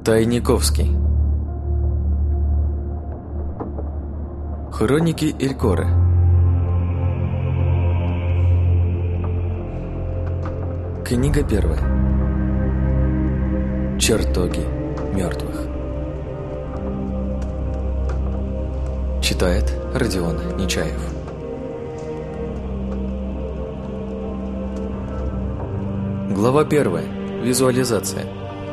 Тайниковский. Хроники Элькоры. Книга первая. Чертоги мертвых. Читает Родион Нечаев. Глава первая. Визуализация.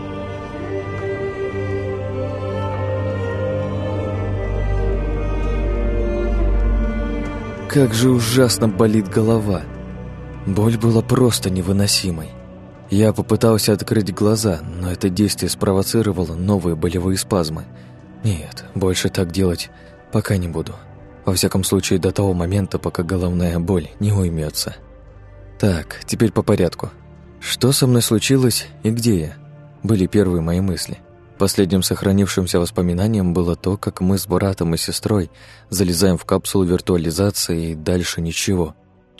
Как же ужасно болит голова. Боль была просто невыносимой. Я попытался открыть глаза, но это действие спровоцировало новые болевые спазмы. Нет, больше так делать пока не буду. Во всяком случае, до того момента, пока головная боль не уймется. Так, теперь по порядку. Что со мной случилось и где я? Были первые мои мысли. Последним сохранившимся воспоминанием было то, как мы с братом и сестрой залезаем в капсулу виртуализации и дальше ничего.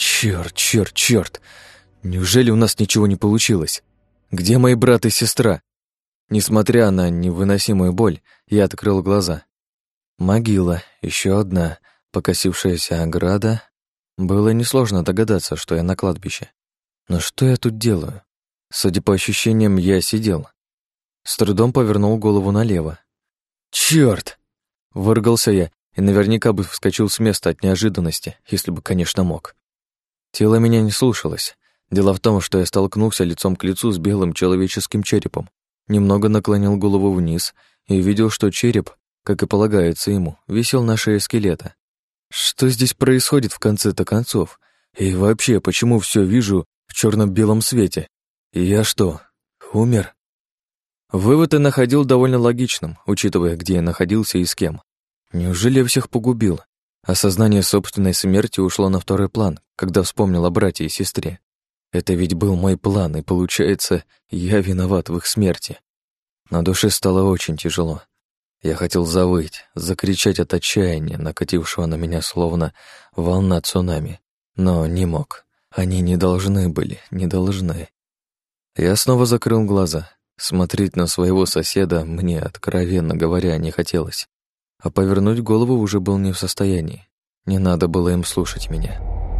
Черт! Неужели у нас ничего не получилось? Где мои брат и сестра? Несмотря на невыносимую боль, я открыл глаза. Могила, еще одна, покосившаяся ограда. Было несложно догадаться, что я на кладбище. Но что я тут делаю? Судя по ощущениям, я сидел. С трудом повернул голову налево. «Чёрт!» — выругался я и наверняка бы вскочил с места от неожиданности, если бы, конечно, мог. Тело меня не слушалось. Дело в том, что я столкнулся лицом к лицу с белым человеческим черепом, немного наклонил голову вниз и увидел, что череп, как и полагается ему, висел на шее скелета. Что здесь происходит в конце-то концов? И вообще, почему все вижу в черно-белом свете? И я что, умер? Вывод я находил довольно логичным, учитывая, где я находился и с кем. Неужели я всех погубил? Осознание собственной смерти ушло на второй план, когда вспомнил о брате и сестре. Это ведь был мой план, и, получается, я виноват в их смерти. На душе стало очень тяжело. Я хотел завыть, закричать от отчаяния, накатившего на меня словно волна цунами, но не мог. Они не должны были, не должны. Я снова закрыл глаза. Смотреть на своего соседа мне, откровенно говоря, не хотелось. А повернуть голову уже был не в состоянии. Не надо было им слушать меня.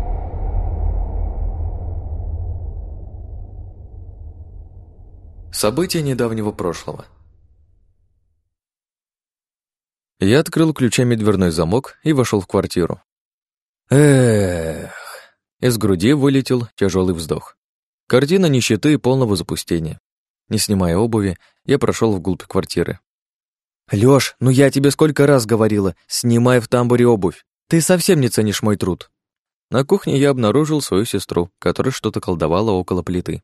События недавнего прошлого. Я открыл ключами дверной замок и вошел в квартиру. Эх! Из груди вылетел тяжелый вздох. Картина нищеты и полного запустения. Не снимая обуви, я прошел вглубь квартиры. «Лёш, ну я тебе сколько раз говорила, снимай в тамбуре обувь. Ты совсем не ценишь мой труд». На кухне я обнаружил свою сестру, которая что-то колдовала около плиты.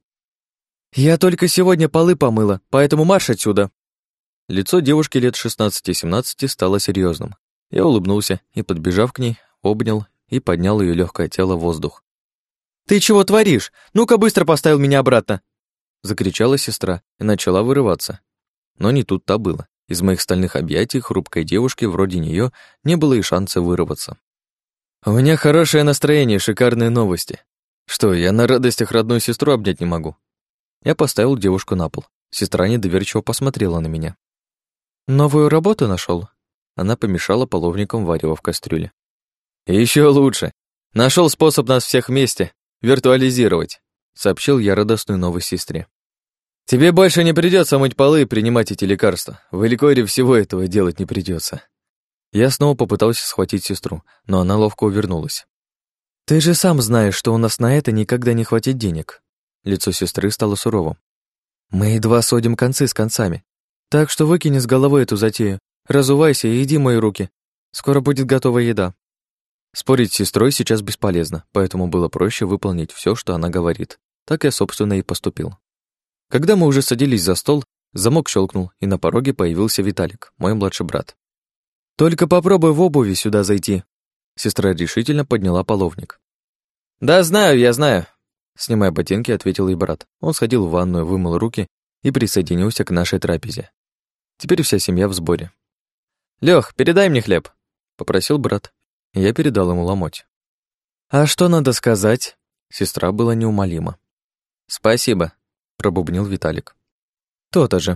«Я только сегодня полы помыла, поэтому марш отсюда». Лицо девушки лет 16-17 стало серьезным. Я улыбнулся и, подбежав к ней, обнял и поднял ее легкое тело в воздух. «Ты чего творишь? Ну-ка быстро поставил меня обратно!» Закричала сестра и начала вырываться. Но не тут-то было. Из моих стальных объятий хрупкой девушки вроде нее не было и шанса вырваться. «У меня хорошее настроение, шикарные новости. Что, я на радостях родную сестру обнять не могу?» Я поставил девушку на пол. Сестра недоверчиво посмотрела на меня. «Новую работу нашел?» Она помешала половником варево в кастрюле. Еще лучше. Нашел способ нас всех вместе виртуализировать», сообщил я радостную новость сестре. «Тебе больше не придется мыть полы и принимать эти лекарства. В Элькоре всего этого делать не придется». Я снова попытался схватить сестру, но она ловко увернулась. «Ты же сам знаешь, что у нас на это никогда не хватит денег». Лицо сестры стало суровым. «Мы едва сводим концы с концами. Так что выкини с головы эту затею. Разувайся и иди мои руки. Скоро будет готова еда». Спорить с сестрой сейчас бесполезно, поэтому было проще выполнить все, что она говорит. Так я, собственно, и поступил. Когда мы уже садились за стол, замок щелкнул, и на пороге появился Виталик, мой младший брат. «Только попробуй в обуви сюда зайти». Сестра решительно подняла половник. «Да знаю, я знаю», — снимая ботинки, ответил ей брат. Он сходил в ванную, вымыл руки и присоединился к нашей трапезе. Теперь вся семья в сборе. «Лёх, передай мне хлеб», — попросил брат. Я передал ему ломоть. «А что надо сказать?» Сестра была неумолима. «Спасибо», — пробубнил Виталик. «То-то же».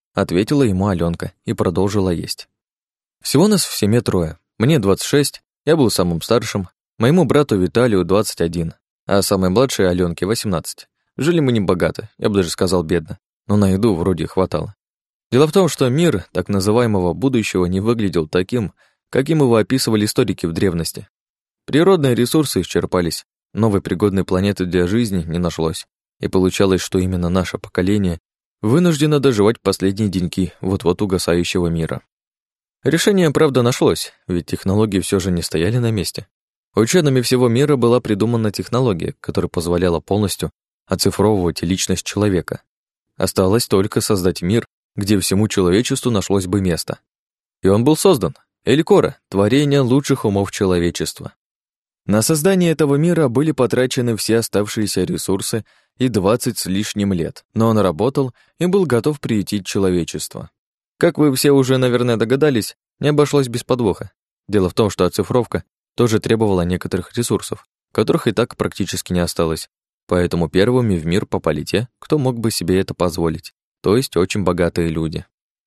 ответила ему Алёнка и продолжила есть. Всего нас в семье трое. Мне 26, я был самым старшим, моему брату Виталию 21, а самой младшей Алёнке 18. Жили мы небогато, я бы даже сказал бедно, но на еду вроде хватало. Дело в том, что мир так называемого будущего не выглядел таким, каким его описывали историки в древности. Природные ресурсы исчерпались, новой пригодной планеты для жизни не нашлось, и получалось, что именно наше поколение вынуждено доживать последние деньки вот-вот угасающего мира. Решение, правда, нашлось, ведь технологии все же не стояли на месте. Учеными всего мира была придумана технология, которая позволяла полностью оцифровывать личность человека. Осталось только создать мир, где всему человечеству нашлось бы место. И он был создан. Элькора — творение лучших умов человечества. На создание этого мира были потрачены все оставшиеся ресурсы и 20 с лишним лет, но он работал и был готов приютить человечество. Как вы все уже, наверное, догадались, не обошлось без подвоха. Дело в том, что оцифровка тоже требовала некоторых ресурсов, которых и так практически не осталось, поэтому первыми в мир попали те, кто мог бы себе это позволить, то есть очень богатые люди.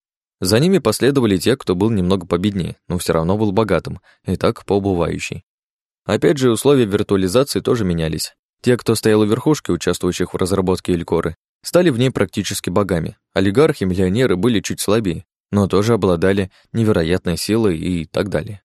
За ними последовали те, кто был немного победнее, но все равно был богатым, и так поубывающий. Опять же, условия виртуализации тоже менялись. Те, кто стоял у верхушки, участвующих в разработке Элькоры, стали в ней практически богами. Олигархи, миллионеры были чуть слабее, но тоже обладали невероятной силой и так далее.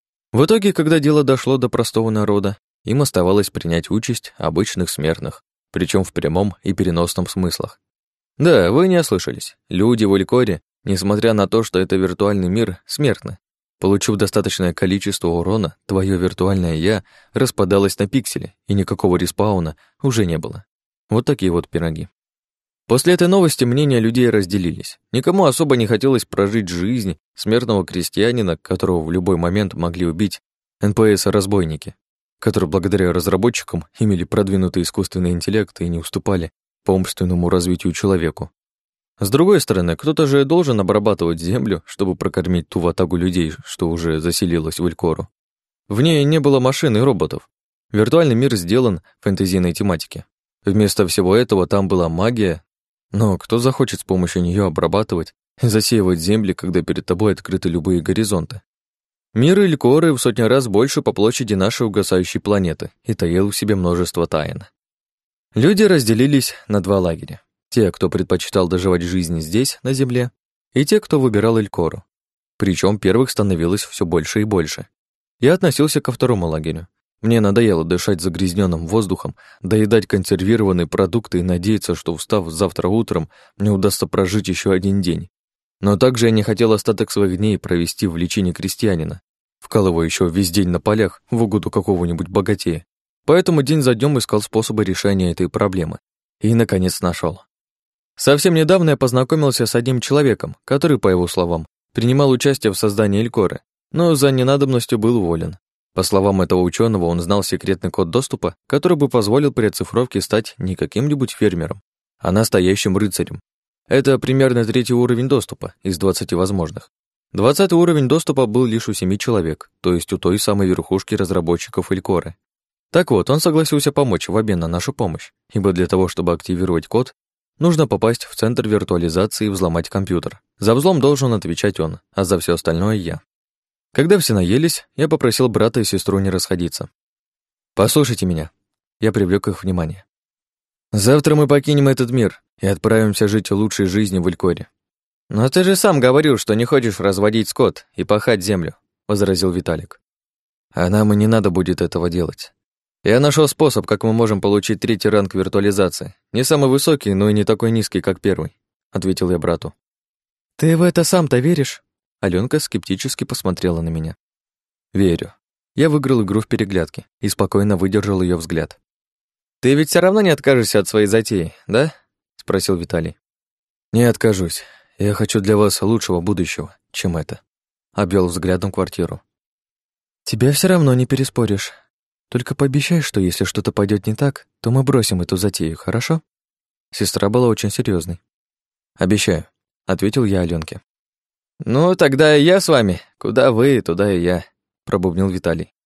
В итоге, когда дело дошло до простого народа, им оставалось принять участь обычных смертных, причем в прямом и переносном смыслах. Да, вы не ослышались. Люди в Элькоре, несмотря на то, что это виртуальный мир, смертны. Получив достаточное количество урона, твое виртуальное «я» распадалось на пиксели, и никакого респауна уже не было. Вот такие вот пироги. После этой новости мнения людей разделились. Никому особо не хотелось прожить жизнь смертного крестьянина, которого в любой момент могли убить НПС-разбойники, которые благодаря разработчикам имели продвинутый искусственный интеллект и не уступали по умственному развитию человеку. С другой стороны, кто-то же должен обрабатывать землю, чтобы прокормить ту ватагу людей, что уже заселилась в Элькору. В ней не было машин и роботов. Виртуальный мир сделан в фэнтезийной тематике. Вместо всего этого там была магия, но кто захочет с помощью нее обрабатывать и засеивать земли, когда перед тобой открыты любые горизонты? Мир Элькоры в сотни раз больше по площади нашей угасающей планеты и таил в себе множество тайн. Люди разделились на два лагеря. Те, кто предпочитал доживать жизнь здесь, на Земле, и те, кто выбирал Элькору. Причем первых становилось все больше и больше. Я относился ко второму лагерю. Мне надоело дышать загрязненным воздухом, доедать консервированные продукты и надеяться, что, встав завтра утром, мне удастся прожить еще один день. Но также я не хотел остаток своих дней провести в личине крестьянина, вкалывающего весь день на полях в угоду какого-нибудь богатея. Поэтому день за днем искал способы решения этой проблемы. И, наконец, нашел. Совсем недавно я познакомился с одним человеком, который, по его словам, принимал участие в создании Элькоры, но за ненадобностью был уволен. По словам этого ученого, он знал секретный код доступа, который бы позволил при оцифровке стать не каким-нибудь фермером, а настоящим рыцарем. Это примерно 3-й уровень доступа из 20 возможных. 20-й уровень доступа был лишь у 7 человек, то есть у той самой верхушки разработчиков Элькоры. Так вот, он согласился помочь в обмен на нашу помощь, ибо для того, чтобы активировать код, нужно попасть в центр виртуализации и взломать компьютер. За взлом должен отвечать он, а за все остальное я. Когда все наелись, я попросил брата и сестру не расходиться. «Послушайте меня». Я привлек их внимание. «Завтра мы покинем этот мир и отправимся жить лучшей жизнью в Элькоре». «Но ты же сам говорил, что не хочешь разводить скот и пахать землю», — возразил Виталик. «А нам и не надо будет этого делать. Я нашел способ, как мы можем получить 3-й ранг виртуализации. Не самый высокий, но и не такой низкий, как 1-й», — ответил я брату. «Ты в это сам-то веришь?» Алёнка скептически посмотрела на меня. «Верю. Я выиграл игру в переглядке и спокойно выдержал ее взгляд. «Ты ведь все равно не откажешься от своей затеи, да?» — спросил Виталий. «Не откажусь. Я хочу для вас лучшего будущего, чем это», — обвел взглядом квартиру. «Тебя все равно не переспоришь. Только пообещай, что если что-то пойдет не так, то мы бросим эту затею, хорошо?» Сестра была очень серьезной. «Обещаю», — ответил я Алёнке. «Ну, тогда и я с вами. Куда вы, туда и я», — пробубнил Виталий.